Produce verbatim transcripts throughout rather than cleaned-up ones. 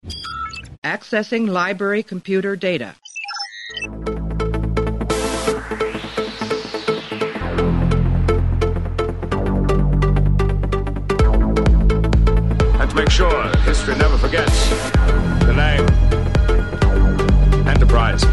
Accessing library computer data. And to make sure history never forgets the name Enterprise.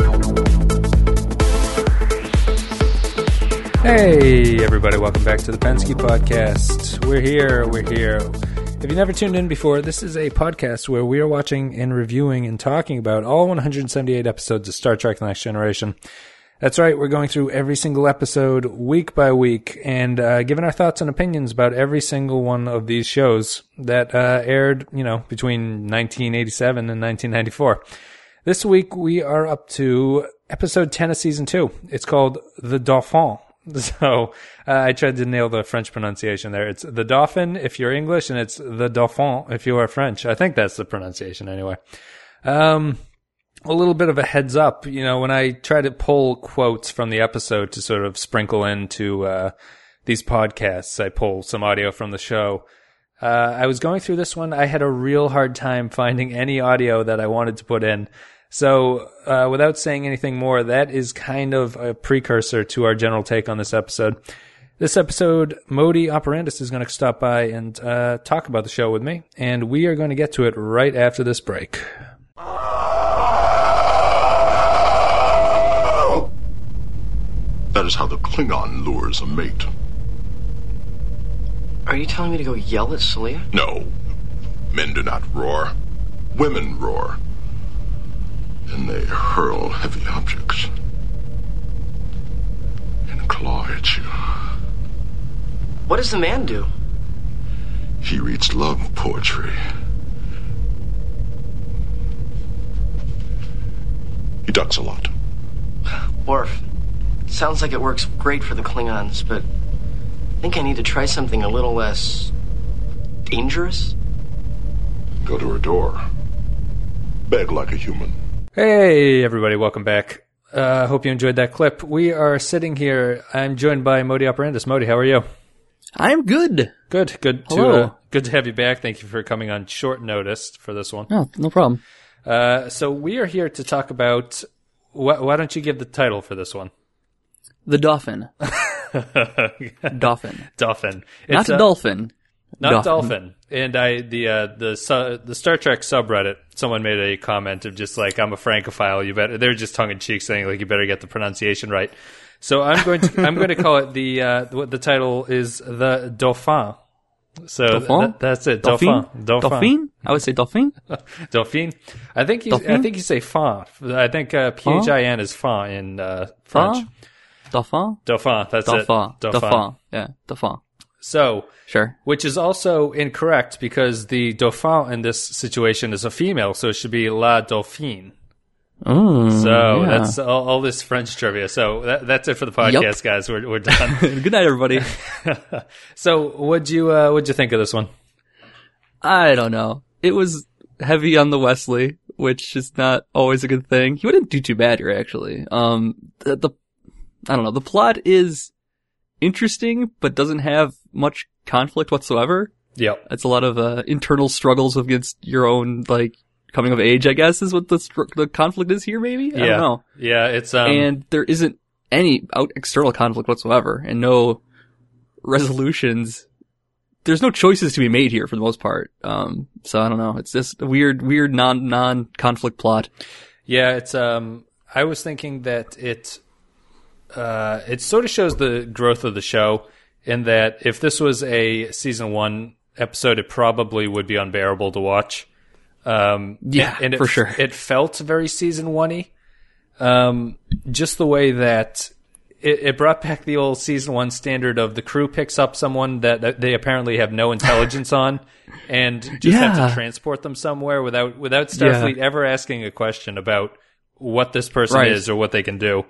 Hey, everybody, welcome back to the Pensky Podcast. We're here, we're here. If you've never tuned in before, this is a podcast where we are watching and reviewing and talking about all one hundred seventy-eight episodes of Star Trek The Next Generation. That's right, we're going through every single episode week by week and uh, giving our thoughts and opinions about every single one of these shows that uh, aired, you know, between nineteen eighty-seven and nineteen ninety-four. This week we are up to episode ten of season two. It's called The Dauphin. So uh, I tried to nail the French pronunciation there. It's the Dauphin if you're English, and it's the Dauphin if you are French. I think that's the pronunciation anyway. Um, a little bit of a heads up, you know, when I try to pull quotes from the episode to sort of sprinkle into uh, these podcasts, I pull some audio from the show. Uh, I was going through this one. I had a real hard time finding any audio that I wanted to put in. So, uh, without saying anything more, that is kind of a precursor to our general take on this episode. This episode, Modi Operandus is going to stop by and uh, talk about the show with me, and we are going to get to it right after this break. That is how the Klingon lures a mate. Are you telling me to go yell at Celia? No. Men do not roar. Women roar. And they hurl heavy objects and claw at you. What does the man do? He reads love poetry. He ducks a lot. Worf, sounds like it works great for the Klingons, but I think I need to try something a little less dangerous. Go to her door. Beg like a human. Hey, everybody, welcome back. I uh, hope you enjoyed that clip. We are sitting here. I'm joined by Modi Operandus. Modi, how are you? I'm good. Good, good to uh, good to have you back. Thank you for coming on short notice for this one. Oh, no problem. Uh, so we are here to talk about. Wh- why don't you give the title for this one? The Dauphin. Dauphin. Dolphin. Not a uh, dolphin. Not Dolphin. dolphin. And I the uh, the su- the Star Trek subreddit. Someone made a comment of just like, I'm a Francophile. You better. They're just tongue in cheek saying like you better get the pronunciation right. So I'm going to I'm going to call it the uh, what the title is, the Dauphin. So Dauphin? th- that's it. Dauphin? Dauphin. Dauphin? I would say Dauphin. Dauphin. I think you, Dauphin? I think you say fin. I think uh, P H I N is fin in uh, French. Fin? Dauphin? Dauphin. That's Dauphin. it. Dauphin. Dauphin. Yeah, Dauphin. So, Sure. which is also incorrect because the Dauphin in this situation is a female, so it should be La Dauphine. Oh, So yeah. that's all, all this French trivia. So that, that's it for the podcast, Yep. guys. We're we're done. Good night, everybody. So what'd you uh, what'd you think of this one? I don't know. It was heavy on the Wesley, which is not always a good thing. He wouldn't do too bad here, actually. Um, the, the I don't know. The plot is interesting, but doesn't have much conflict whatsoever. Yep. It's a lot of uh, internal struggles against your own, like, coming of age, I guess, is what the str- the conflict is here, maybe? I Yeah. don't know. Yeah. It's um. And there isn't any out external conflict whatsoever, and no resolutions. There's no choices to be made here for the most part. Um, so I don't know. It's just a weird, weird non non conflict plot. Yeah. It's um. I was thinking that it. Uh, it sort of shows the growth of the show in that if this was a season one episode, it probably would be unbearable to watch. Um, Yeah, and, and it, for sure. It felt very season one-y. Um, just the way that it, it brought back the old season one standard of the crew picks up someone that, that they apparently have no intelligence on and just have Yeah. to transport them somewhere without, without Starfleet Yeah. ever asking a question about what this person Right. is or what they can do.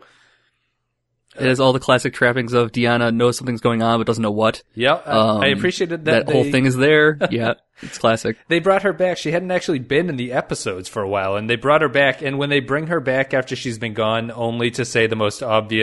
It has all the classic trappings of Deanna knows something's going on but doesn't know what. Yeah, I, Um, I appreciated that. That whole they- thing is there. Yeah, it's classic. They brought her back. She hadn't actually been in the episodes for a while, and they brought her back. And when they bring her back after she's been gone, only to say the most obvious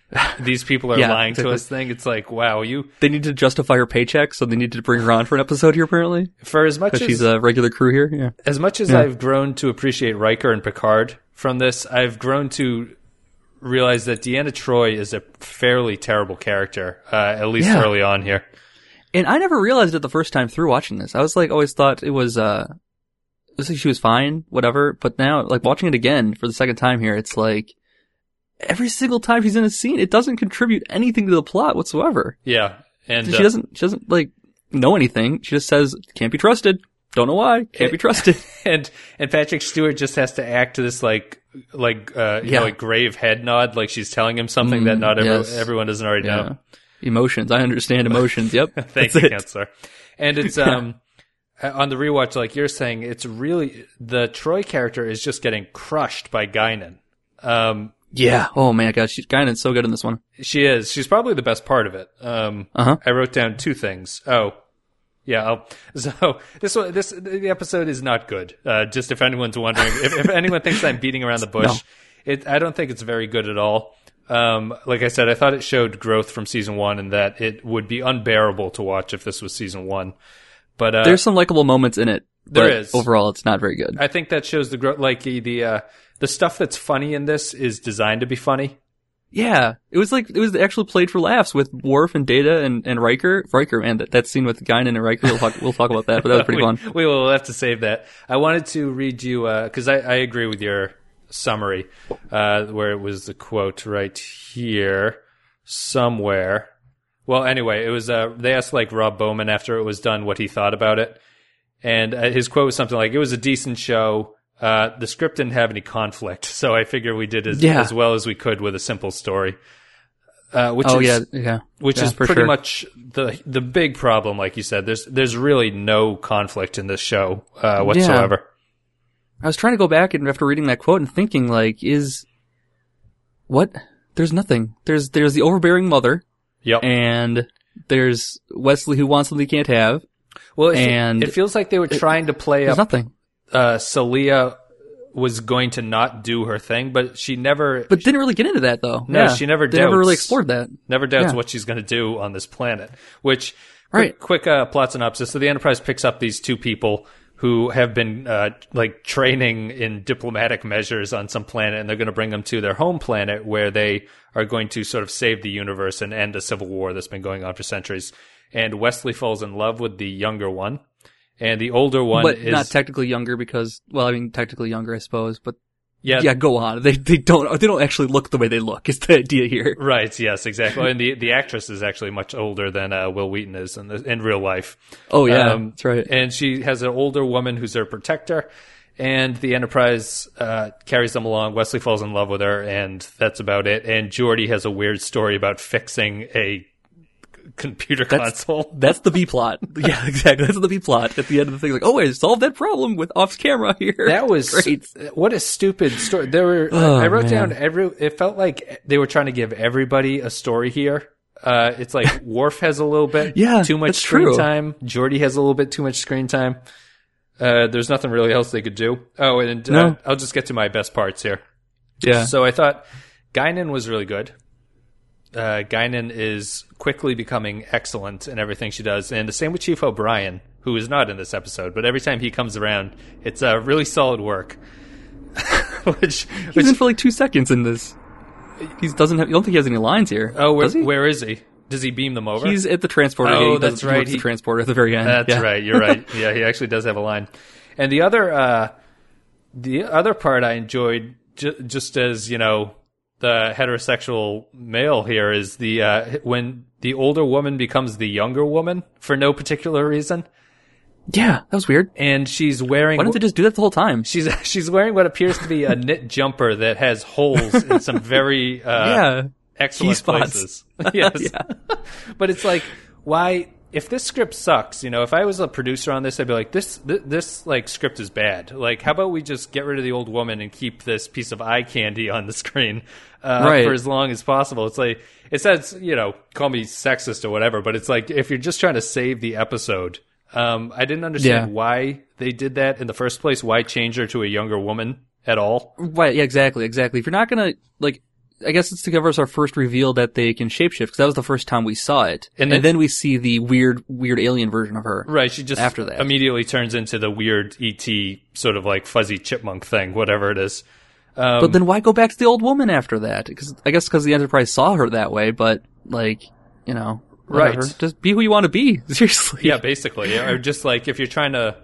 these people are Yeah, lying exactly. to us thing. It's like, wow, you They need to justify her paycheck, so they needed to bring her on for an episode here, apparently. for as much Because as she's a regular crew here. Yeah. as much as Yeah. I've grown to appreciate Riker and Picard from this, I've grown to realize that Deanna Troi is a fairly terrible character, uh, at least Yeah. early on here. And I never realized it the first time through watching this. I was like, always thought it was, uh, it was like she was fine, whatever. But now, like watching it again for the second time here, it's like every single time she's in a scene, it doesn't contribute anything to the plot whatsoever. Yeah, and She uh, doesn't, she doesn't like know anything. She just says, can't be trusted. Don't know why. Can't be trusted. and and Patrick Stewart just has to act to this like like uh, you Yeah. know like grave head nod, like she's telling him something Mm, that not every, yes. everyone doesn't already Yeah. know. Emotions. I understand emotions. Yep. Thank That's you, it. Counselor. And it's um on the rewatch, like you're saying, it's really the Troy character is just getting crushed by Guinan. Um, Yeah. Oh man, gosh, she's Guinan's so good in this one. she is. She's probably the best part of it. Um, Uh-huh. I wrote down two things. Oh, yeah. I'll, so this one, this the episode is not good. Uh, just if anyone's wondering, if, if anyone thinks I'm beating around the bush, No. it I don't think it's very good at all. Um, like I said, I thought it showed growth from season one, and that it would be unbearable to watch if this was season one. But uh, There's some likable moments in it. There but is. Overall, it's not very good. I think that shows the growth. Like the the, uh, the stuff that's funny in this is designed to be funny. Yeah, it was like it was actually played for laughs with Worf and Data and, and Riker. Riker, man, that, that scene with Guinan and Riker. We'll talk. We'll talk about that, but that was pretty we, fun. We will have to save that. I wanted to read you because I, I agree with your summary, uh, where it was the quote right here somewhere. Well, anyway, it was. Uh, they asked like Rob Bowman after it was done what he thought about it, and uh, his quote was something like, "It was a decent show. Uh, the script didn't have any conflict, so I figure we did as, Yeah. as well as we could with a simple story." Uh, which Oh is, yeah, yeah. which Yeah, is for pretty sure. much the the big problem, like you said. There's there's really no conflict in this show uh, whatsoever. I was trying to go back and after reading that quote and thinking like, is what? There's nothing. There's there's the overbearing mother, Yep. and there's Wesley who wants something he can't have. well, it, and it feels like they were trying to play There's up. nothing. Uh, Celia was going to not do her thing, but she never. But didn't really get into that though. No, Yeah. she never They never really doubts. explored that. Never doubts Yeah. what she's going to do on this planet. Which, Right. quick, quick uh, plot synopsis. So the Enterprise picks up these two people who have been uh, like training in diplomatic measures on some planet, and they're going to bring them to their home planet where they are going to sort of save the universe and end a civil war that's been going on for centuries. And Wesley falls in love with the younger one, and the older one But is not technically younger because, well, I mean, technically younger, I suppose. But yeah, yeah, go on. They they don't they don't actually look the way they look. Is the idea here? right. Yes, exactly. And the the actress is actually much older than uh, Will Wheaton is in the, in real life. Oh yeah, Um, that's right. And she has an older woman who's her protector, and the Enterprise uh, carries them along. Wesley falls in love with her, and that's about it. And Geordi has a weird story about fixing a computer That's- console. That's the B plot. Yeah, exactly. That's the B plot at the end of the thing. Like, oh, I solved that problem with off camera here. That was great. What a stupid story. There were. Oh, I wrote man. down every. It felt like they were trying to give everybody a story here. Uh, it's like Worf has a little bit Yeah, too much that's screen true. time. Geordi has a little bit too much screen time. Uh, there's nothing really else they could do. Oh, and uh, No. I'll just get to my best parts here. Yeah. So I thought Guinan was really good. Uh, Guinan is quickly becoming excellent in everything she does, and the same with Chief O'Brien, who is not in this episode, but every time he comes around, it's uh, really solid work. which, He's which in for like two seconds in this. He doesn't have. I don't think he has any lines here. oh, where, Does he? where is he? Does he beam them over? He's at the transporter. Oh, Yeah, he does- that's he right. works He- the transporter at the very end. That's Yeah. right. You're right. Yeah, he actually does have a line. And the other, uh, the other part I enjoyed, ju- just as you know, the heterosexual male here is the uh, when the older woman becomes the younger woman for no particular reason, Yeah, that was weird. and she's wearing. Why didn't they just do that the whole time? She's she's wearing what appears to be a knit jumper that has holes in some very uh, Yeah. excellent Key spots. places. Yes. Yeah. But it's like, why? If this script sucks, you know, if I was a producer on this, I'd be like, this, this, this, like, script is bad. Like, how about we just get rid of the old woman and keep this piece of eye candy on the screen uh, Right. for as long as possible? It's like, it says, you know, call me sexist or whatever, but it's like, if you're just trying to save the episode, um, I didn't understand Yeah. why they did that in the first place. Why change her to a younger woman at all? Right, yeah, exactly, exactly. If you're not gonna, like, I guess it's to give us our first reveal that they can shapeshift, because that was the first time we saw it. And And, then- then we see the weird, weird alien version of her. Right, she just after that. immediately turns into the weird E T sort of like fuzzy chipmunk thing, whatever it is. Um, But then why go back to the old woman after that? Because I guess because the Enterprise saw her that way, but, like, you know, whatever. Right. Just be who you want to be, seriously. yeah, basically, or just like if you're trying to,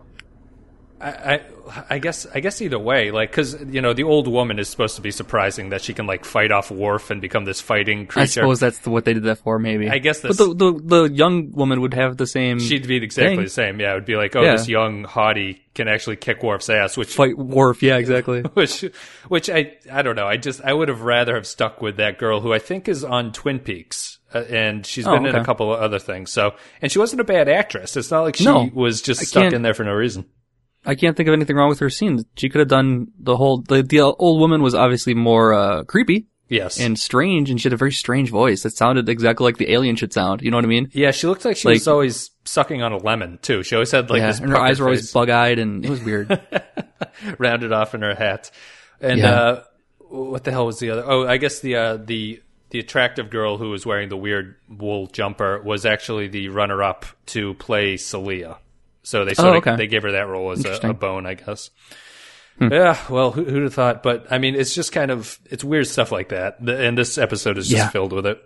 I, I, I guess, I guess either way, like, because you know, the old woman is supposed to be surprising that she can like fight off Worf and become this fighting creature. I suppose that's the, what they did that for, maybe. I guess But this- the, the the young woman would have the same. She'd be exactly thing. the same. Yeah, it would be like, oh, Yeah. this young hottie can actually kick Worf's ass, which fight Worf. Yeah, exactly. which which I I don't know. I just I would have rather have stuck with that girl who I think is on Twin Peaks. Uh, and she's Oh, been in a okay. couple of other things. So, and she wasn't a bad actress. It's not like she No, was just I stuck can't- in there for no reason. I can't think of anything wrong with her scene. She could have done the whole. The, the old woman was obviously more uh, creepy Yes. and strange, and she had a very strange voice. It sounded exactly like the alien should sound. You know what I mean? yeah, she looked like she Like- was always sucking on a lemon too. She always had like yeah, this and her eyes were always face bug-eyed, and it was weird. rounded off in her hat. And Yeah. uh, what the hell was the other? Oh, I guess the uh, the the attractive girl who was wearing the weird wool jumper was actually the runner-up to play Celia. So they sort Oh, of okay. they gave her that role as a, Interesting. a bone, I guess. Yeah, well, who, who'd have thought? But I mean, it's just kind of it's weird stuff like that, The- and this episode is just Yeah. filled with it.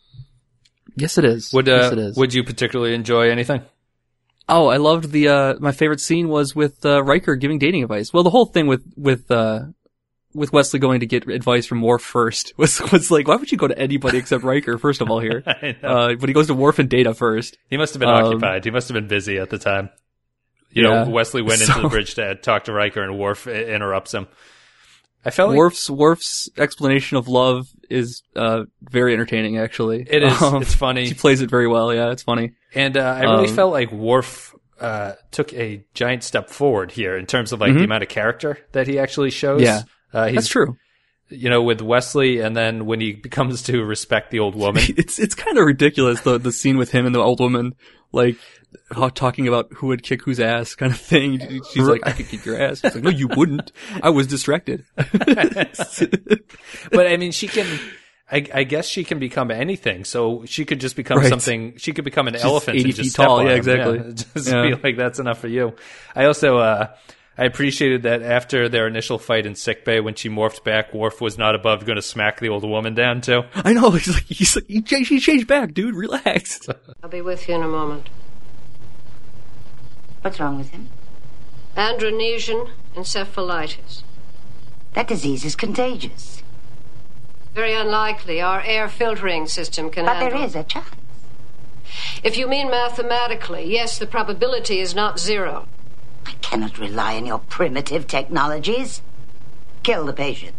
Yes, it is. Would uh, yes, it is. would you particularly enjoy anything? Oh, I loved the, uh, my favorite scene was with, uh, Riker giving dating advice. Well, the whole thing with, with, uh, with Wesley going to get advice from Worf first was, was like, why would you go to anybody except Riker, first of all, here? I know. Uh, but he goes to Worf and Data first. He must have been um, occupied. He must have been busy at the time. You Yeah. know, Wesley went So- into the bridge to talk to Riker, and Worf i- interrupts him. I felt like Worf's, Worf's explanation of love is, uh, very entertaining, actually. it is. Um, It's funny, He plays it very well, yeah, it's funny. and uh, I really um, felt like Worf uh, took a giant step forward here in terms of like the amount of character that he actually shows. Mm-hmm. Yeah. uh, he's That's true. You know, with Wesley, and then when he becomes to respect the old woman. It's it's kind of ridiculous the the scene with him and the old woman, like how, talking about who would kick whose ass, kind of thing. She's like, "I could kick your ass." He's like, "No, you wouldn't. I was distracted." But I mean, she can. I, I guess she can become anything. So she could just become Right. something. She could become an elephant eighty and just feet step tall. on Yeah, him. exactly. Just Yeah. be like, that's enough for you. I also uh, I appreciated that after their initial fight in sickbay, when she morphed back, Worf was not above going to smack the old woman down too. I know. He's like, he's like, he changed, he changed back, dude. Relax. I'll be with you in a moment. What's wrong with him? Andronesian encephalitis. That disease is contagious. Very unlikely. Our air filtering system can But handle. there is a chance. If you mean mathematically, yes, the probability is not zero. I cannot rely on your primitive technologies. Kill the patient.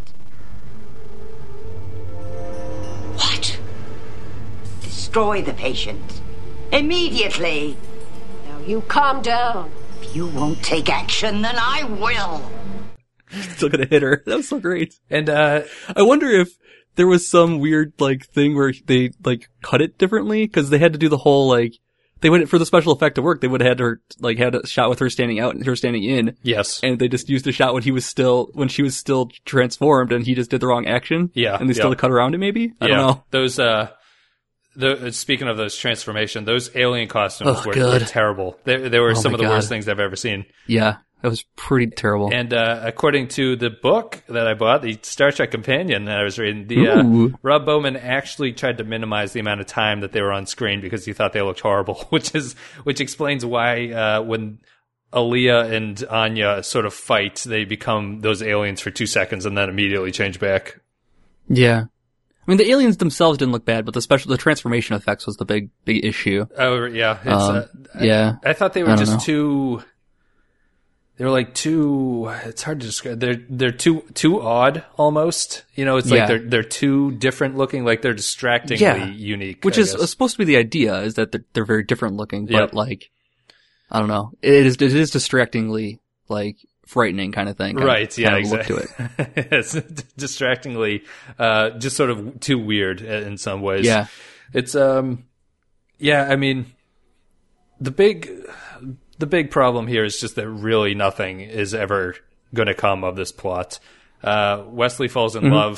What? Destroy the patient. Immediately. Now you calm down. If you won't take action, then I will. Still gonna hit her. That was so great. And uh, I wonder if there was some weird like thing where they like cut it differently because they had to do the whole like they would for the special effect to work. They would have had her like had a shot with her standing out and her standing in. yes, And they just used a shot when he was still, when she was still transformed and he just did the wrong action. Yeah, And they still yeah. cut around it maybe? I yeah. don't know. Those uh, the, speaking of those transformation, those alien costumes Oh, were, were God. terrible. They, they were Oh some my of the God. worst things I've ever seen. Yeah. That was pretty terrible. And uh, according to the book that I bought, the Star Trek Companion that I was reading, the uh, Ooh. Rob Bowman actually tried to minimize the amount of time that they were on screen because he thought they looked horrible, which is which explains why uh, when Aaliyah and Anya sort of fight, they become those aliens for two seconds and then immediately change back. yeah. I mean, the aliens themselves didn't look bad, but the special, the transformation effects was the big, big issue. Oh yeah, it's, Um, uh, yeah. I, I thought they I were don't just know. too. They were like too. It's hard to describe. They're they're too too odd almost. You know, it's like Yeah. they're they're too different looking. Like they're distractingly Yeah. unique. Which I is guess. supposed to be the idea, is that they're, they're very different looking, but Yep. like, I don't know. It is, it is distractingly, like, frightening kind of thing. kind right. of, Yeah. kind of Exactly. look to it. It's distractingly, uh, just sort of too weird in some ways. Yeah. It's um, yeah. I mean, the big. The big problem here is just that really nothing is ever going to come of this plot. Uh, Wesley falls in Mm-hmm. love.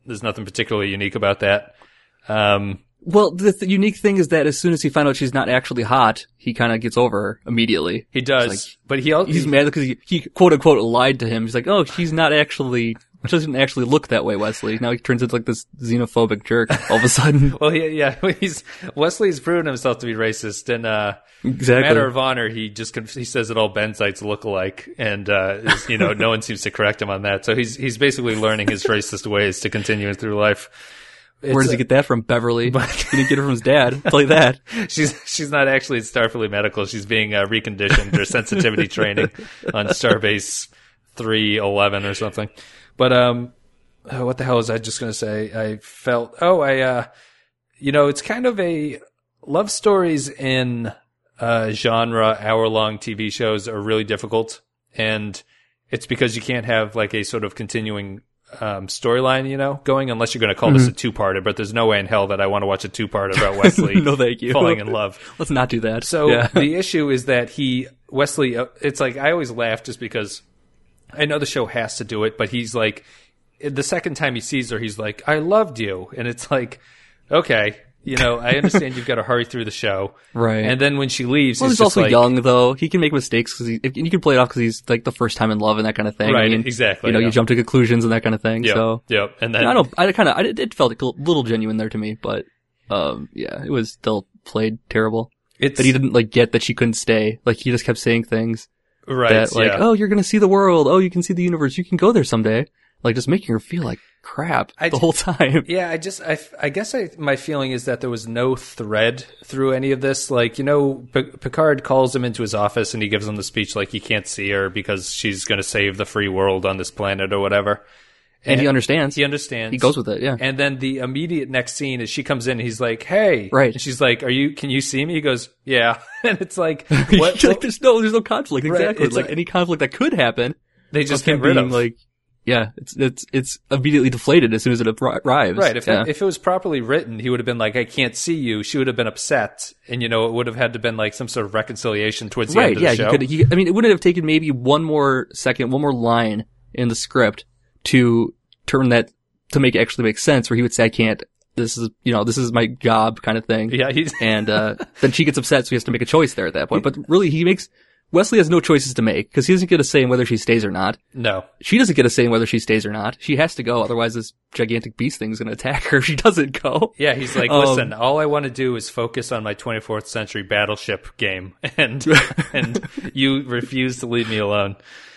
there's nothing particularly unique about that. Um, Well, the, the unique thing is that as soon as he finds out she's not actually hot, he kind of gets over her immediately. he does, Like, but he also, He's mad because he, he quote unquote lied to him. He's like, oh, she's not actually, she doesn't actually look that way, Wesley. Now he turns into like this xenophobic jerk all of a sudden. well, he, yeah, he's, Wesley's proven himself to be racist, and, uh, Exactly. matter of honor, he just, conf- he says that all Benzites look alike, and, uh, is, you know, no one seems to correct him on that. So he's, he's basically learning his racist ways to continue through life. It's Where does he a- get that from? Beverly. He didn't get it from his dad. I'll tell you that. She's she's not actually at Starfleet Medical. She's being uh, reconditioned or sensitivity training on Starbase three eleven or something. But um, oh, what the hell was I just going to say? I felt oh I uh, you know it's kind of a love stories in uh, genre hour long T V shows are really difficult, and it's because you can't have like a sort of continuing um, storyline, you know, going unless you're going to call mm-hmm. this a two-parter, but there's no way in hell that I want to watch a two-parter about Wesley no, thank you. falling in love. Let's not do that. So yeah. the issue is that he, Wesley, uh, it's like, I always laugh just because I know the show has to do it, but he's like, the second time he sees her, he's like, I loved you. And it's like, okay, you know, I understand you've got to hurry through the show. Right. And then when she leaves, well, he's he's just also like, young, though. He can make mistakes because he, if, you can play it off because he's like the first time in love and that kind of thing. Right, I mean, exactly. You know, yeah. you jump to conclusions and that kind of thing. Yep, so, yep. And then I don't, I kind of, I, it felt a little genuine there to me, but, um, yeah, it was still played terrible. It's, that he didn't like get that she couldn't stay. Like he just kept saying things. Right. That like, yeah. oh, you're gonna see the world. Oh, you can see the universe. You can go there someday. Like just making her feel like crap I the d- whole time. Yeah, I just, I, I guess I, my feeling is that there was no thread through any of this. Like, you know, P- Picard calls him into his office and he gives him the speech like he can't see her because she's going to save the free world on this planet or whatever. And, and he understands. He understands. He goes with it, yeah. And then the immediate next scene is she comes in and he's like, hey. Right. And she's like, are you, can you see me? He goes, yeah. And it's like, what? like, what? there's no, there's no conflict. Right, Exactly. it's Like like- any conflict that could happen. They just of him get rid being, of. like, yeah, it's, it's, it's immediately deflated as soon as it arri- arrives. Right. If, yeah. it, if it was properly written, he would have been like, I can't see you. She would have been upset. And, you know, it would have had to been like some sort of reconciliation towards the right, end of yeah, the show. he could, he, I mean, it wouldn't have taken maybe one more second, one more line in the script to turn that, to make it actually make sense where he would say, I can't, this is, you know, this is my job kind of thing. Yeah. He's, And, uh, then she gets upset, so he has to make a choice there at that point. But really, he makes, Wesley has no choices to make because he doesn't get a say in whether she stays or not. no. She doesn't get a say in whether she stays or not. She has to go, otherwise this gigantic beast thing is going to attack her if she doesn't go. Yeah, he's like, Um, listen, all I want to do is focus on my twenty-fourth century battleship game, and and you refuse to leave me alone.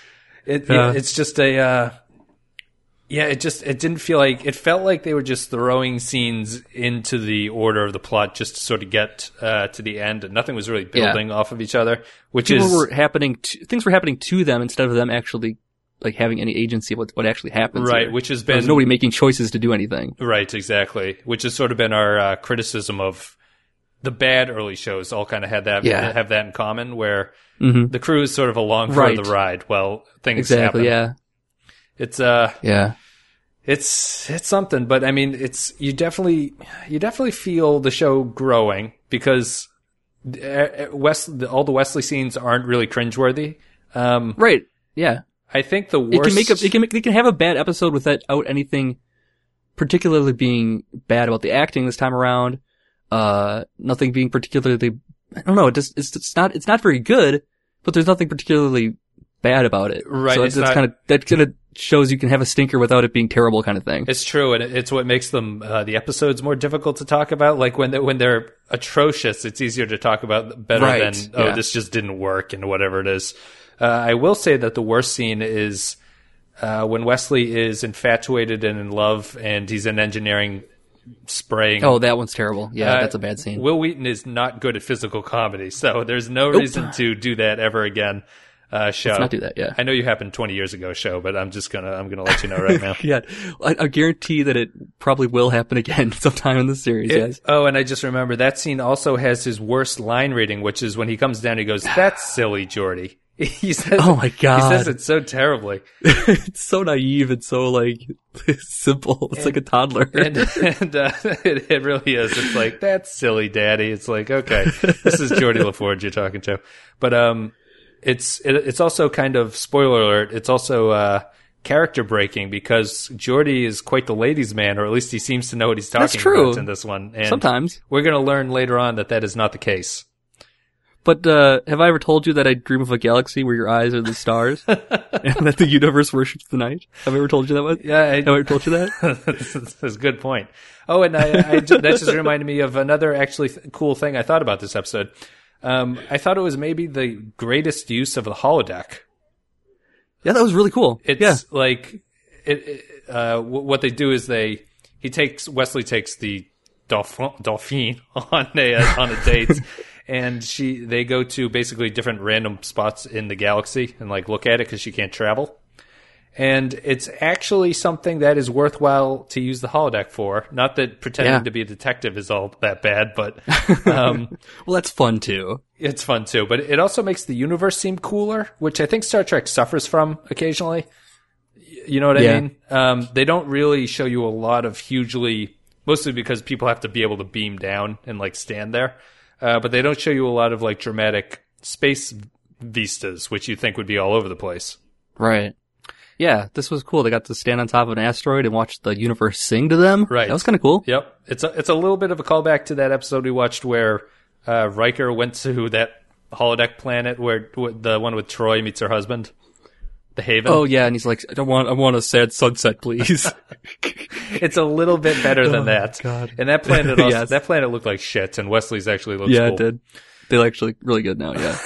It, Yeah. it it's just a, uh, yeah, it just it didn't feel like it felt like they were just throwing scenes into the order of the plot just to sort of get uh, to the end, and nothing was really building off of each other, which People is were happening, to, things were happening to them instead of them actually like having any agency of what, what actually happens. right, here. which has There's been nobody making choices to do anything. right, exactly, which has sort of been our uh, criticism of the bad early shows. All kind of had that Yeah. have that in common, where Mm-hmm. the crew is sort of along for Right. the ride. Well, things Exactly. happen. Yeah. It's uh, Yeah. it's it's something, but I mean, it's you definitely you definitely feel the show growing because uh, West all the Wesley scenes aren't really cringeworthy. Um, Right. Yeah. I think the worst It can make a, it can make, they can have a bad episode without anything particularly being bad about the acting this time around. Uh, nothing being particularly, I don't know, it just, it's, it's not, it's not very good, but there's nothing particularly bad about it. Right, So it's that's not- kind of, that kind of shows you can have a stinker without it being terrible kind of thing. It's true, and it- it's what makes them uh, the episodes more difficult to talk about. Like when they when they're atrocious, it's easier to talk about better Right, than oh, yeah. this just didn't work and whatever it is. Uh, I will say that the worst scene is uh, when Wesley is infatuated and in love, and he's in engineering spraying. Oh, that one's terrible. Yeah, Uh, that's a bad scene. Will Wheaton is not good at physical comedy, so there's no Nope. reason to do that ever again. Uh, show. Let's not do that, yeah. I know you happened twenty years ago, show, but I'm just gonna I'm gonna let you know right now. Yeah, I, I guarantee that it probably will happen again sometime in the series, It- guys. oh, and I just remember that scene also has his worst line reading, which is when he comes down, he goes, "That's silly, Geordi." He says, Oh my God. he says it so terribly, It's so naive and so like simple. It's like a toddler. and and uh, it, it really is. It's like, "That's silly, Daddy." It's like, okay, this is Geordi LaForge you're talking to, but um, it's it, it's also kind of spoiler alert. It's also uh character breaking because Geordi is quite the ladies' man, or at least he seems to know what he's talking That's true. about in this one. And sometimes. We're going to learn later on that that is not the case. But uh, have I ever told you that I dream of a galaxy where your eyes are the stars and that the universe worships the night? Have I ever told you that one? Yeah, I, have I ever told you that? That's a good point. Oh, and I, I that just reminded me of another actually th- cool thing I thought about this episode. Um, I thought it was maybe the greatest use of the holodeck. Yeah, that was really cool. It's yeah. like it. it uh, w- what they do is they he takes Wesley takes the Dauphin, Dauphine on a on a date. And she, they go to basically different random spots in the galaxy and like look at it because she can't travel. And it's actually something that is worthwhile to use the holodeck for. Not that pretending yeah. to be a detective is all that bad, but um, well, that's fun too. It's fun too, but it also makes the universe seem cooler, which I think Star Trek suffers from occasionally. You know what I yeah. mean? Um, they don't really show you a lot of hugely, mostly because people have to be able to beam down and like stand there. Uh, but they don't show you a lot of like dramatic space vistas, which you think would be all over the place. Right. Yeah, this was cool. They got to stand on top of an asteroid and watch the universe sing to them. Right. That was kind of cool. Yep. It's a, it's a little bit of a callback to that episode we watched where uh, Riker went to that holodeck planet where the one with Troy meets her husband, the Haven. Oh yeah, and he's like, I don't want, I want a sad sunset, please. It's a little bit better than oh, that. God. And that planet, also, yes. that planet looked like shit, and Wesley's actually looks yeah, cool. it did. They look actually really good now. Yeah.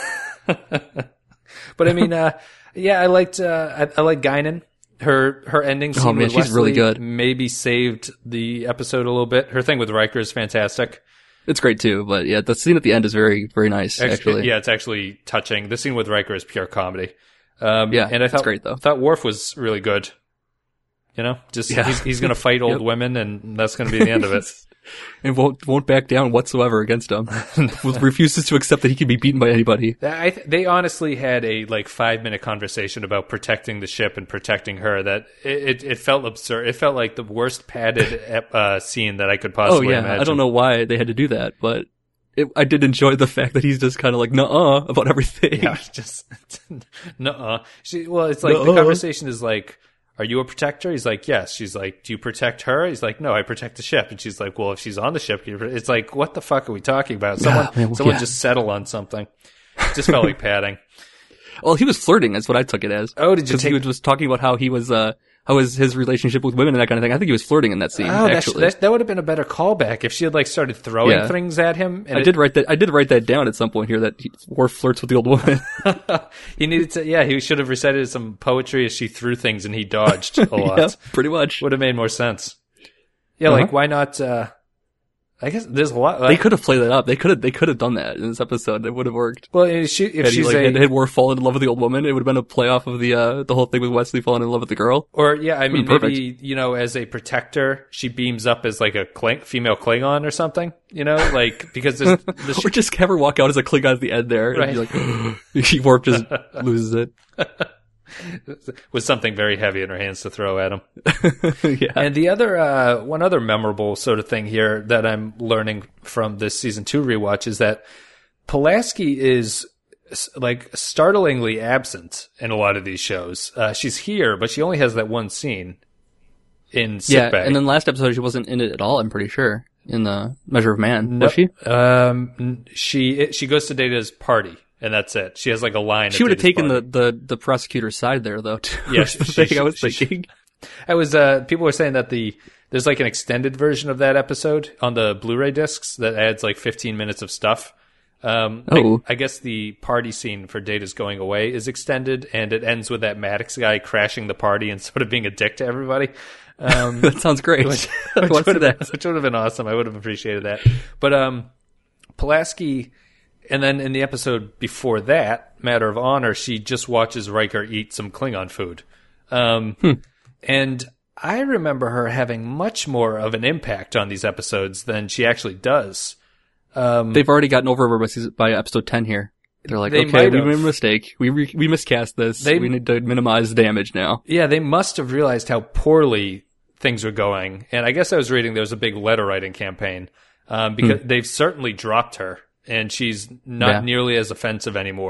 But I mean, uh, yeah, I liked, uh, I, I like Guinan. Her her ending scene oh, man, with she's Wesley really good. Maybe saved the episode a little bit. Her thing with Riker is fantastic. It's great too, but yeah, the scene at the end is very, very nice. Actually, actually. Yeah, it's actually touching. The scene with Riker is pure comedy. Um, yeah, and I thought, it's great though. thought Worf was really good. You know, just yeah. he's he's going to fight old yep. women, and that's going to be the end of it. And won't won't back down whatsoever against him. Refuses to accept that he can be beaten by anybody. I th- they honestly had a like five minute conversation about protecting the ship and protecting her. That it, it, it felt absurd. It felt like the worst padded uh, scene that I could possibly oh yeah, imagine. I don't know why they had to do that, but it, I did enjoy the fact that he's just kind of like nuh-uh about everything. Yeah, just nuh-uh. She, well, it's like nuh-uh. the conversation is like, are you a protector? He's like, yes. She's like, do you protect her? He's like, no, I protect the ship. And she's like, well, if she's on the ship, you're... it's like, what the fuck are we talking about? Someone, yeah, man, someone yeah. just settle on something. It just felt like padding. Well, he was flirting. That's what I took it as. Oh, did you take... He was just talking about how he was, uh, how was his relationship with women and that kind of thing. I think he was flirting in that scene. Oh, actually, that, that would have been a better callback if she had like started throwing yeah. things at him. And I it, did write that. I did write that down at some point here that he, Worf flirts with the old woman. He needed to. Yeah, he should have recited some poetry as she threw things and he dodged a lot. Yeah, pretty much. Would have made more sense. Yeah, Uh-huh. like why not? Uh, I guess there's a lot. They could have played that up. They could have. They could have done that in this episode. It would have worked. Well, if, she, if had she's he, like, a, had, had Worf fallen in love with the old woman, it would have been a play off of the uh, the whole thing with Wesley falling in love with the girl. Or yeah, I mean, perfect. maybe you know, as a protector, she beams up as like a Kling, female Klingon or something. You know, like because there's, the or just have her walk out as a Klingon at the end there, Right. and be like, Worf just loses it. with something very heavy in her hands to throw at him. Yeah. And the other, uh, one other memorable sort of thing here that I'm learning from this season two rewatch is that Pulaski is like startlingly absent in a lot of these shows. Uh, she's here, but she only has that one scene in sick Yeah, bay. and then last episode she wasn't in it at all. I'm pretty sure in the Measure of Man, No, was she? Um, she she goes to Data's party. And that's it. She has like a line. She would have taken the, the, the prosecutor's side there, though. Too. Yeah, That's the she- thing I was she- she- thinking. I was. Uh, people were saying that the there's like an extended version of that episode on the Blu-ray discs that adds like fifteen minutes of stuff. Um, Oh. I, I guess the party scene for Data's going away is extended, and it ends with that Maddox guy crashing the party and sort of being a dick to everybody. Um, That sounds great. which, I which want to would see have that. which would have been awesome. I would have appreciated that. But um, Pulaski, and then in the episode before that, Matter of Honor, she just watches Riker eat some Klingon food. Um, Hmm. And I remember her having much more of an impact on these episodes than she actually does. Um, They've already gotten over her by, season, by episode ten here. They're like, They okay, might we have. made a mistake. We re- we miscast this. They- we need to minimize the damage now. yeah, they must have realized how poorly things were going. And I guess I was reading there was a big letter writing campaign um, because they've certainly dropped her. And she's not Yeah. nearly as offensive anymore.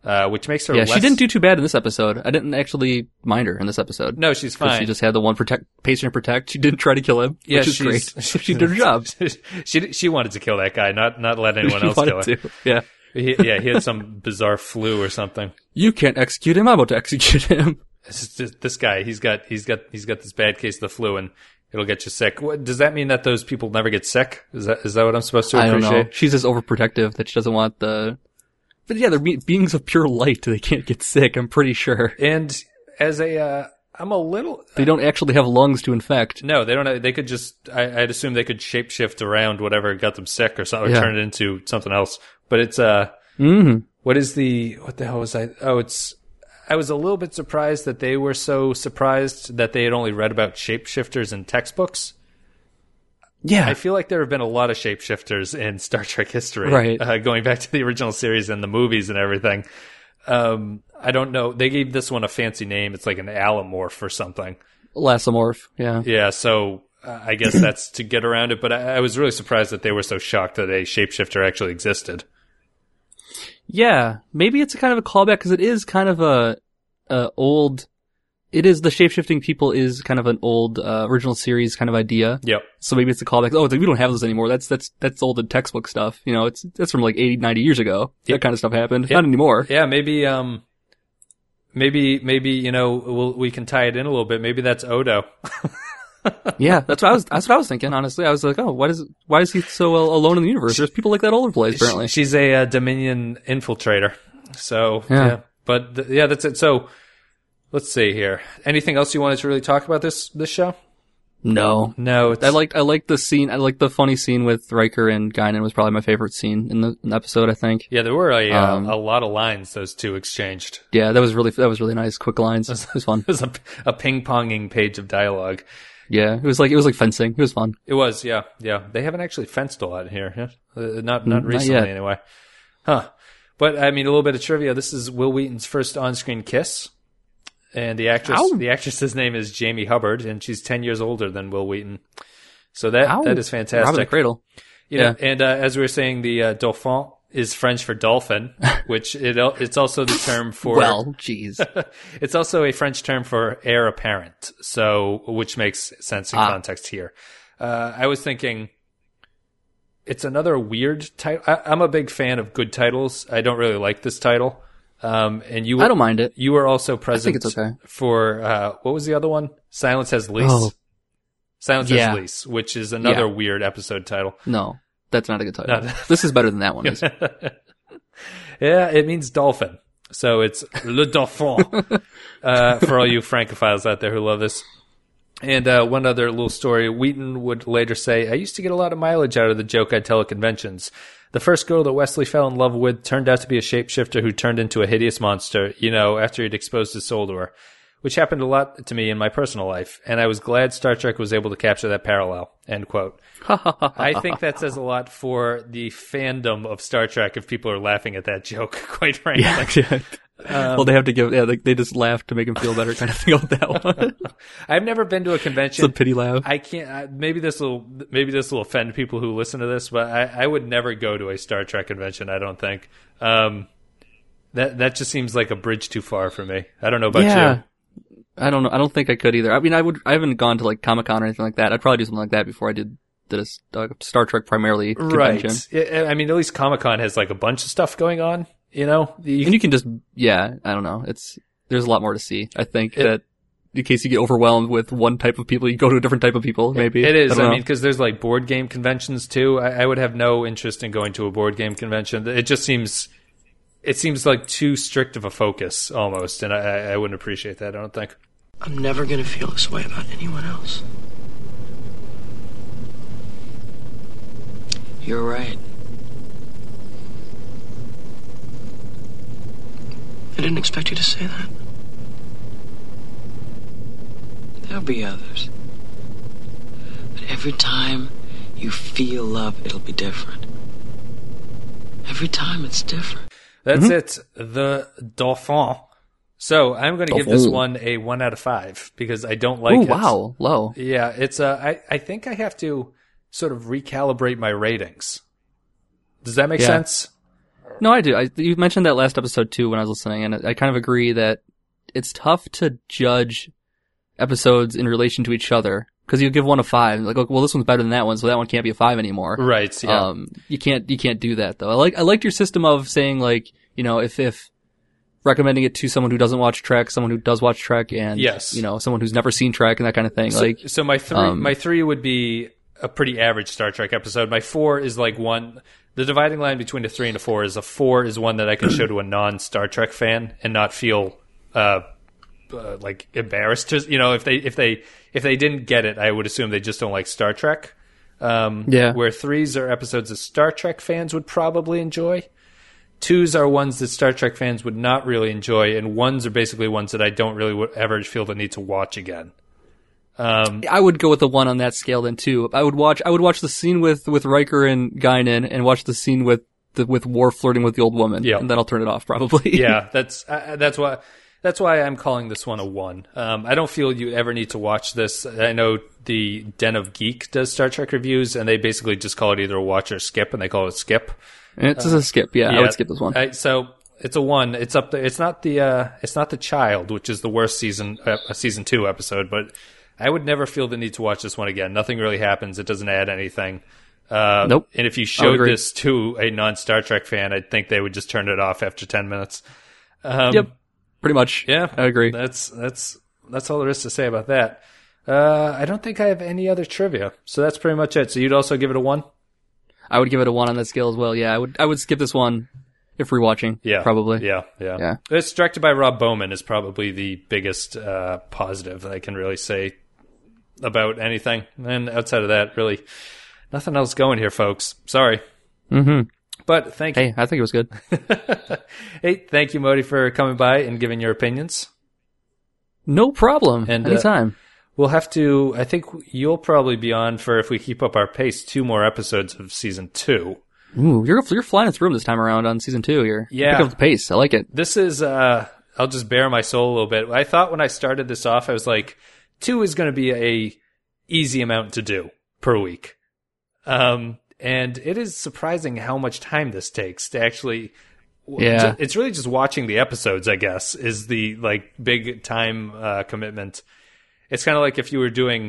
uh, which makes her Yeah, less... she didn't do too bad in this episode. I didn't actually mind her in this episode. No, she's 'Cause fine. She just had the one protect, patient protect. She didn't try to kill him, Yeah, which is she's- great. She did her job. she she wanted to kill that guy, not not let anyone She else kill wanted him. to. Yeah. He, yeah, he had some bizarre flu or something. You can't execute him. I'm about to execute him. It's just, this guy, he's got he's got he's got this bad case of the flu, and it'll get you sick. What, does that mean that those people never get sick? Is that is that what I'm supposed to I don't appreciate? know. She's just overprotective that she doesn't want the... But yeah, they're be- beings of pure light. They can't get sick, I'm pretty sure. And as a, uh, I'm a little... They don't actually have lungs to infect. No, they don't. Have, they could just. I, I'd assume they could shapeshift around whatever got them sick or something, or Yeah. turn it into something else. But it's uh, Mm-hmm. what is the what the hell was I? Oh, it's. I was a little bit surprised that they were so surprised that they had only read about shapeshifters in textbooks. Yeah. I feel like there have been a lot of shapeshifters in Star Trek history, Right. Uh, going back to the original series and the movies and everything. Um, I don't know. They gave this one a fancy name. It's like an allomorph or something. Lasomorph, yeah. Yeah, so uh, I guess that's to get around it. But I, I was really surprised that they were so shocked that a shapeshifter actually existed. Yeah, maybe it's a kind of a callback because it is kind of a, a old. It is the shapeshifting people is kind of an old uh, original series kind of idea. Yep. So maybe it's a callback. Oh, it's like, we don't have those anymore. That's that's that's old and textbook stuff. You know, it's that's from like eighty, ninety years ago. Yep. That kind of stuff happened. Yep. Not anymore. Yeah, maybe. Um, maybe maybe you know we'll, we can tie it in a little bit. Maybe that's Odo. Yeah, that's what I was. That's what I was thinking. Honestly, I was like, oh, why does why is he so uh, alone in the universe? There's people like that all over the place. Apparently, She's a uh, Dominion infiltrator. So Yeah. yeah, but th- yeah, that's it. So let's see here. Anything else you wanted to really talk about this this show? no. No, it's, I liked I liked the scene. I liked the funny scene with Riker and Guinan was probably my favorite scene in the, in the episode. I think. Yeah, there were a uh, Um, a lot of lines those two exchanged. Yeah, that was really that was really nice. Quick lines. It was fun. It was a, a ping ponging page of dialogue. Yeah, it was like it was like fencing. It was fun. It was, yeah, yeah. They haven't actually fenced a lot here, yeah? uh, not not Not recently yet. anyway. Huh? But I mean, a little bit of trivia. This is Will Wheaton's first on-screen kiss, and the actress Ow. the actress's name is Jamie Hubbard, and she's ten years older than Will Wheaton. So that Ow. that is fantastic. Robin the Cradle. You know, and uh, as we were saying, the uh, dauphin is French for dolphin, which it al- it's also the term for. Well, jeez. It's also a French term for heir apparent, so which makes sense in Ah. context here. Uh, I was thinking it's another weird title. I- I'm a big fan of good titles. I don't really like this title. Um, and you, I don't mind it. You were also present it's okay. for uh, what was the other one? Silence Has Lease. Oh. Silence Yeah. Has Lease, which is another Yeah. weird episode title. No, that's not a good title. No. This is better than that one is. Yeah, it means dolphin. So it's Le Dauphin, uh, for all you Francophiles out there who love this. And uh, one other little story, Wheaton would later say, I used to get a lot of mileage out of the joke I'd tell at conventions. The first girl that Wesley fell in love with turned out to be a shapeshifter who turned into a hideous monster, you know, after he'd exposed his soul to her, which happened a lot to me in my personal life, and I was glad Star Trek was able to capture that parallel, end quote. I think that says a lot for the fandom of Star Trek if people are laughing at that joke, quite frankly. Yeah. well, they have to give. Yeah, they, they just laugh to make him feel better, kind of thing on that one. I've never been to a It's convention. a pity laugh. I can't. I, maybe this will. Maybe this will offend people who listen to this, but I, I would never go to a Star Trek convention. I don't think. Um, that that just seems like a bridge too far for me. I don't know about yeah. you. I don't know. I don't think I could either. I mean, I would. I haven't gone to like Comic Con or anything like that. I'd probably do something like that before I did did a uh, Star Trek primarily convention. Right. Yeah, I mean, at least Comic Con has like a bunch of stuff going on. You know, you, And you can just, yeah, I don't know. It's, there's a lot more to see. I think It- that in case you get overwhelmed with one type of people, you go to a different type of people, maybe. it is. I, don't I know. mean, because there's like board game conventions too. I, I would have no interest in going to a board game convention. It just seems, it seems like too strict of a focus almost, and I, I wouldn't appreciate that. I don't think. I'm never gonna feel this way about anyone else. You're right. I didn't expect you to say that. There'll be others. But every time you feel love, it'll be different. Every time it's different. That's it. The Dauphin. So I'm going to give this one a one out of five because I don't like Oh, it. wow. Low. Yeah, it's uh, I I think I have to sort of recalibrate my ratings. Does that make Yeah. sense? No, I do. I, you mentioned that last episode too when I was listening, and I kind of agree that it's tough to judge episodes in relation to each other because you give one a five, like, well, this one's better than that one, so that one can't be a five anymore. Right. Yeah. Um, you can't you can't do that though. I like I liked your system of saying like, you know, if if recommending it to someone who doesn't watch Trek, someone who does watch Trek, and yes. you know, someone who's never seen Trek and that kind of thing. So, like, so my three, um, my three would be a pretty average Star Trek episode. My four is like one. The dividing line between a three and a four is a four is one that I can show to a non-Star Trek fan and not feel uh, uh, like embarrassed. To, you know, if they if they if they didn't get it, I would assume they just don't like Star Trek. Um, yeah. Where threes are episodes that Star Trek fans would probably enjoy. Twos are ones that Star Trek fans would not really enjoy, and ones are basically ones that I don't really w- ever feel the need to watch again. Um, I would go with the one on that scale then too. I would watch. I would watch the scene with, with Riker and Guinan, and watch the scene with the, with Worf flirting with the old woman. Yeah. And then I'll turn it off probably. yeah, that's uh, that's why that's why I'm calling this one a one. Um, I don't feel you ever need to watch this. I know the Den of Geek does Star Trek reviews, and they basically just call it either a watch or skip, and they call it skip. And it's uh, a skip. Yeah, yeah, I would skip this one. I, so it's a one. It's up there. It's not the uh, it's not the Child, which is the worst season uh, season two episode, but I would never feel the need to watch this one again. Nothing really happens. It doesn't add anything. Uh, nope. And if you showed this to a non-Star Trek fan, I think they would just turn it off after ten minutes. Um, yep. Pretty much. Yeah. I agree. That's that's that's all there is to say about that. Uh, I don't think I have any other trivia, so that's pretty much it. So you'd also give it a one? I would give it a one on that scale as well. Yeah, I would. I would skip this one if rewatching. Yeah, probably. Yeah, yeah. Yeah. It's directed by Rob Bowman is probably the biggest uh, positive that I can really say about anything. And outside of that, really nothing else going here, folks. Sorry. Mm-hmm. But thank you. Hey, I think it was good. Hey, thank you, Modi, for coming by and giving your opinions. No problem. And anytime. Uh, we'll have to. I think you'll probably be on for, if we keep up our pace, two more episodes of season two. Ooh, you're you're flying through this time around on season two here. Yeah, pick up the pace. I like it. This is. Uh, I'll just bare my soul a little bit. I thought when I started this off, I was like, two is going to be a easy amount to do per week. Um, and it is surprising how much time this takes to actually. Yeah, it's really just watching the episodes, I guess, is the like big time uh, commitment. It's kind of like if you were doing,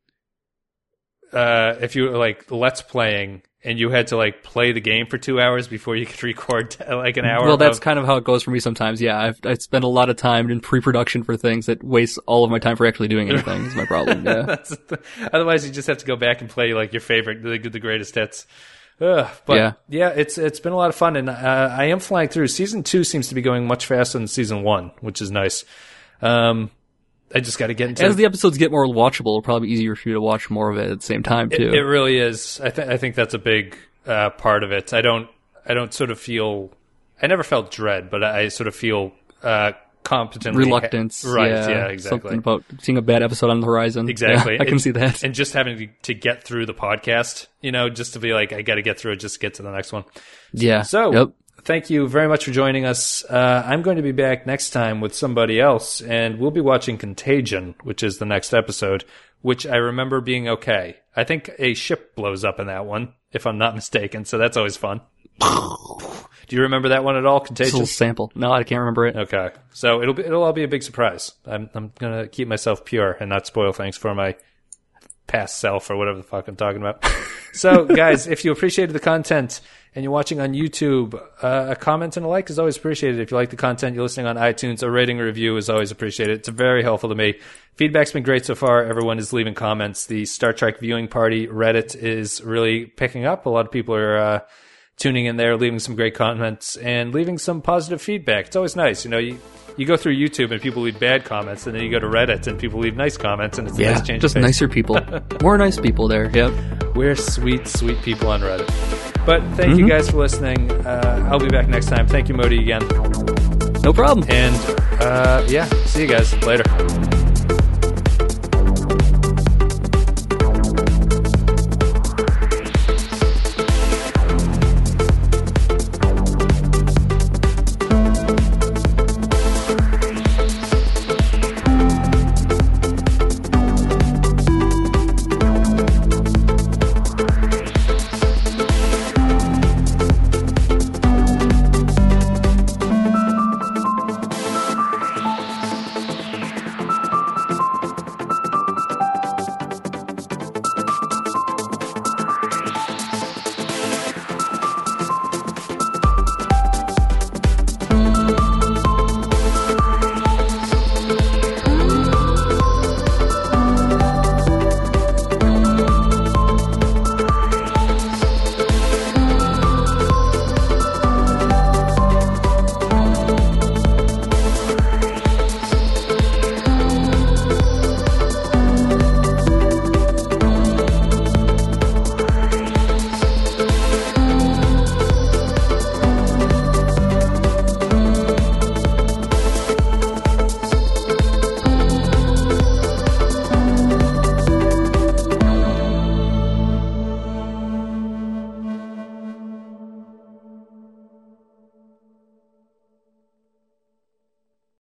uh, if you were like Let's Playing and you had to like play the game for two hours before you could record like an hour. Well, that's of... kind of how it goes for me sometimes. Yeah, I've I spend a lot of time in pre-production for things that waste all of my time for actually doing anything. Is my problem. Yeah. That's the... Otherwise, you just have to go back and play like your favorite, the, the greatest hits. Ugh, but yeah. yeah, it's it's been a lot of fun, and uh, I am flying through. Season two seems to be going much faster than season one, which is nice. Um, I just got to get into as the episodes get more watchable. It'll probably be easier for you to watch more of it at the same time too. It, it really is. I think I think that's a big uh, part of it. I don't I don't sort of feel. I never felt dread, but I sort of feel uh, competently reluctance. Ha- right? Yeah, yeah, exactly. Something about seeing a bad episode on the horizon. Exactly. Yeah, I can and, see that. And just having to, to get through the podcast, you know, just to be like, I got to get through it, just to get to the next one. Yeah. So, yep. Thank you very much for joining us. Uh, I'm going to be back next time with somebody else, and we'll be watching Contagion, which is the next episode, which I remember being okay. I think a ship blows up in that one, if I'm not mistaken, so that's always fun. Do you remember that one at all, Contagion? Just a little sample. No, I can't remember it. Okay. So it'll be, it'll all be a big surprise. I'm I'm going to keep myself pure and not spoil things for my past self or whatever the fuck I'm talking about. So, guys, if you appreciated the content and you're watching on YouTube, uh, a comment and a like is always appreciated. If you like the content, you're listening on iTunes, a rating or review is always appreciated. It's very helpful to me. Feedback's been great so far. Everyone is leaving comments. The Star Trek viewing party Reddit is really picking up. A lot of people are uh, tuning in there, leaving some great comments and leaving some positive feedback. It's always nice. You know, you, you go through YouTube and people leave bad comments, and then you go to Reddit and people leave nice comments, and it's a yeah, nice change just of pace. nicer people. More nice people there. Yep. We're sweet, sweet people on Reddit. But thank Mm-hmm. you guys for listening. Uh, I'll be back next time. Thank you, Modi, again. No problem. And uh, yeah, see you guys later.